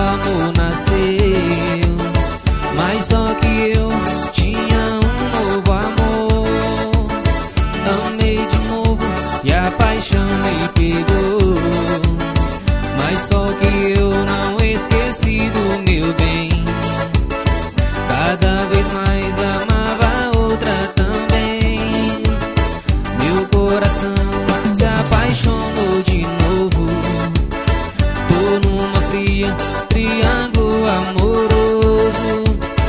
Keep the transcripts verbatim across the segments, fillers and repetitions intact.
amor nasceu, mas só que eu tinha um novo amor. Amei de novo e a paixão me pegou, mas só que eu não esqueci do meu bem. Cada vez mais amava outra também. Meu coração se apaixonou de novo. Tô numa fria, triângulo amoroso.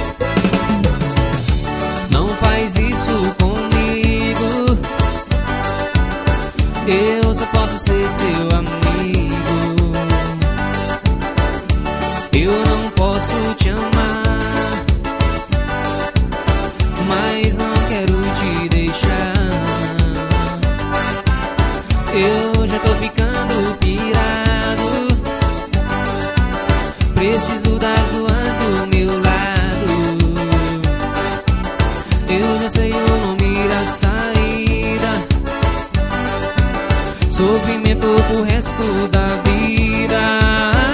Não faz isso comigo, eu só posso ser seu amigo. Eu não posso te amar, mas não quero te deixar. Eu já tô ficando pirado, preciso das duas do meu lado. Eu já sei o nome da saída, sofrimento pro resto da vida.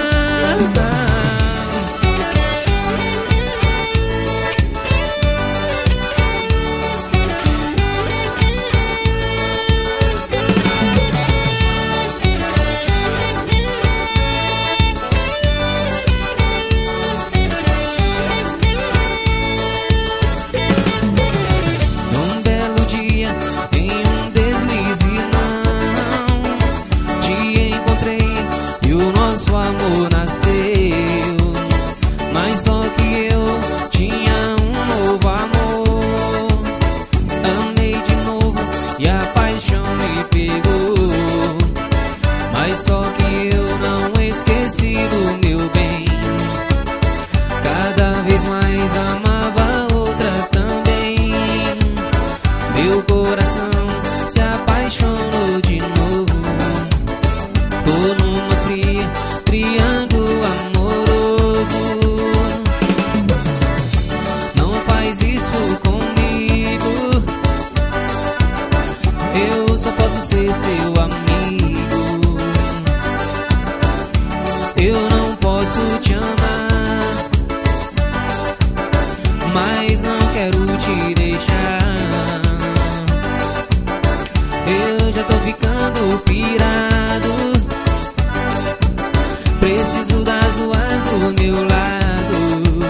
Nosso amor nasceu, mas só que eu tinha um novo amor. Amei de novo e a paixão me pegou, mas só que eu não esqueci do meu bem. Cada vez mais amava outra também. Meu coração se apaixonou de novo. Tô numa fria, triângulo amoroso. Não faz isso comigo, eu só posso ser seu amigo. Eu não posso te amar, mas não quero te deixar. Eu já tô ficando pirado, preciso das duas do meu lado.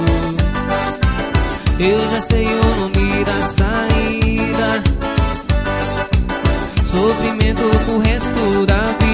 Eu já sei o nome da saída, sofrimento pro resto da vida.